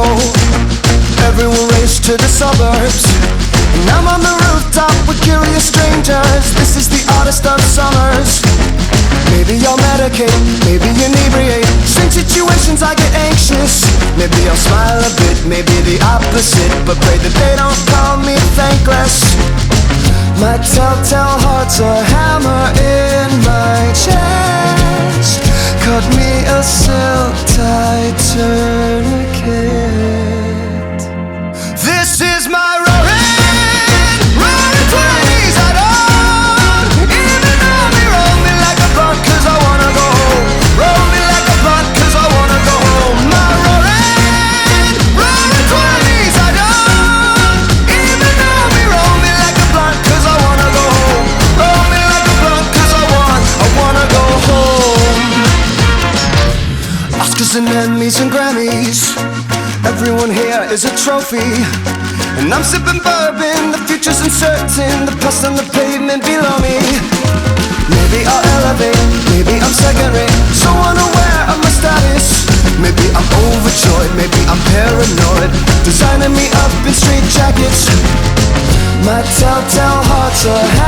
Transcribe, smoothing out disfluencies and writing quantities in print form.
Everyone raced to the suburbs, and I'm on the rooftop with curious strangers. This is the oddest of summers. Maybe I'll medicate, maybe inebriate. Strange situations I get anxious. Maybe I'll smile a bit, maybe the opposite, but pray that they don't call me thankless. My telltale heart's a hammer in my chest. Cut me a silk-tied tourniquet. This is my roaring 20s. I don't even know me. Roll me like a blunt, cause I wanna go home. Roll me like a blunt, cause I wanna go home. My roaring 20s. I don't even know me. Roll me like a blunt, cause I wanna go home. Roll me like a blunt, cause I wanna go home. Oscars and Emmys and Grammys, everyone here is a trophy. And I'm sipping bourbon, the future's uncertain, the past on the pavement below me. Maybe I'll elevate, maybe I'm second rate, so unaware of my status. Maybe I'm overjoyed, maybe I'm paranoid, designing me up in straight jackets. My telltale heart's a